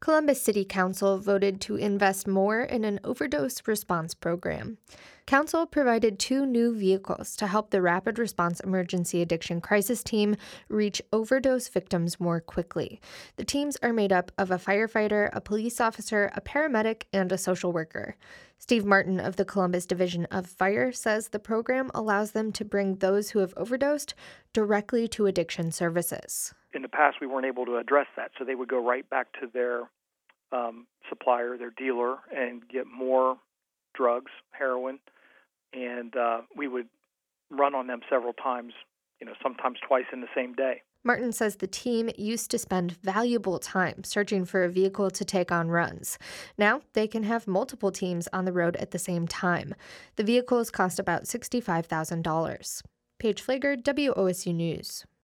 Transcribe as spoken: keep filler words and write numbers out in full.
Columbus City Council voted to invest more in an overdose response program. Council provided two new vehicles to help the Rapid Response Emergency Addiction Crisis Team reach overdose victims more quickly. The teams are made up of a firefighter, a police officer, a paramedic, and a social worker. Steve Martin of the Columbus Division of Fire says the program allows them to bring those who have overdosed directly to addiction services. In the past, we weren't able to address that, so they would go right back to their um, supplier, their dealer, and get more drugs, heroin, and uh, we would run on them several times, you know, sometimes twice in the same day. Martin says the team used to spend valuable time searching for a vehicle to take on runs. Now they can have multiple teams on the road at the same time. The vehicles cost about sixty-five thousand dollars. Paige Flager, W O S U News.